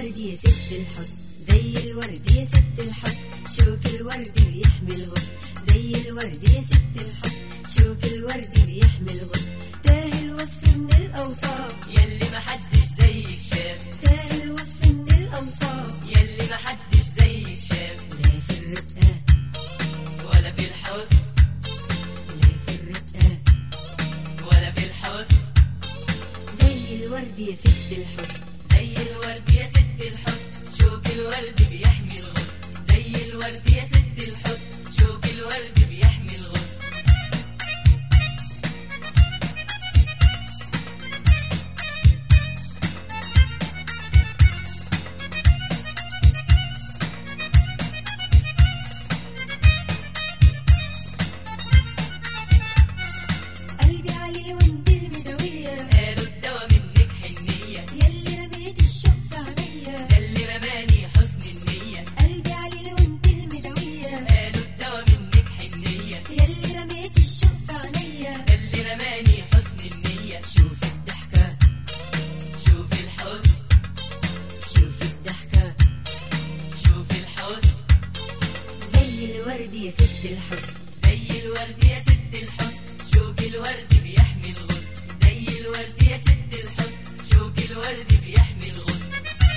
الورد يا ست الحسن، زي الورد يا ست الحسن، شوك الورد بيحمي الغصن. زي الورد يا ست الحسن، شوك الورد بيحمي الغصن. تاه الوصف من الأوصاف يلي محدش زيك شاف. تاه الوصف من الأوصاف يلي محدش زيك شاف. لا في الرقة ولا في الحسن. لا في الرقة ولا في الحسن. زي الورد يا ست الحسن، زي الورد يا ست الحسن، شوك الورد بيحمي الغصن. زي الورد يا ست الحسن، شوك الورد بيحمي الغصن. قلبي عليه وانت المدوية، قالوا الدوا منك حنية. يلي رميت الشوق في عينيا. ده اللي رماني حسن النية. قلبي عليه وانت المدوية، قالوا الدوا منك حنية. يلي رميت الشوق في عينيا. ده اللي رماني حسن النية. شوف الضحكة شوف الحزن. شوف الضحكة شوف الحزن. زي الورد يا ست الحسن. زي الورد يا ست الحسن، شوك الورد بيحمي الغصن. زي الورد يا ست الحسن، شوك الورد بيحمي الغصن.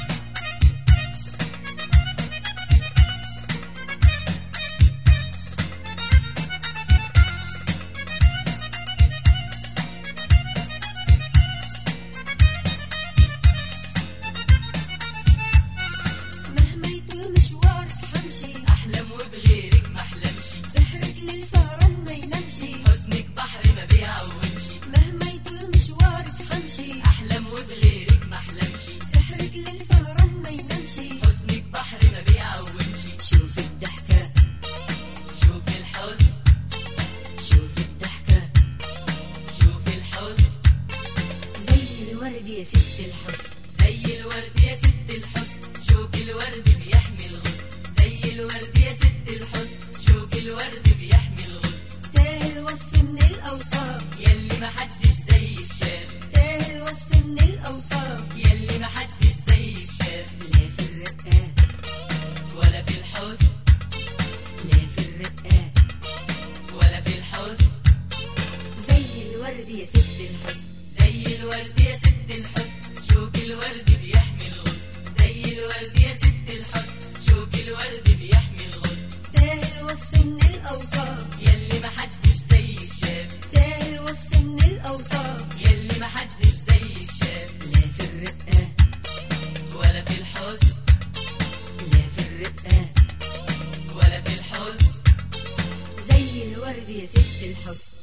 مهما يطول مشوارك حمشي، احلم وبغيرك محلمش. سحرك ليل سهران ما ينامشي. حسنك بحر ما بيعومش. مهما يطول مشوارك حمشي، احلم وبغيرك محلمش. سحرك ليل سهران ما ينامشي. حسنك بحر ما بيعومش. شوف الضحكة شوف الحزن. شوف الضحكة شوف الحزن. زي الورد يا ست الحسن. زي الورد يا ست الحسن، شوك الورد بيحمي الغصن. زي الورد يا ست الحسن، شوك الورد بيحمي الغصن. تاه الوصف من الأوصاف، يلي محدش زيك شاف. تاه الوصف من الأوصاف. يلي محدش زيك شاف. لا في الرقة ولا في الحزن. لا في الرقة ولا في الحزن. زي الورد يا ست الحسن. زي الورد يا ست الحسن، شوك الورد بيحمي الغصن. زي الورد يا ست الحسن، شوك الورد بيحمي الغصن. تاه الوصف من الأوصاف، يلي محدش زيك شاف. تاه الوصف من الأوصاف. يلي محدش زيك شاف. لا في الرقة ولا في الحزن. لا في الرقة ولا في الحزن. زي الورد يا ست الحسن.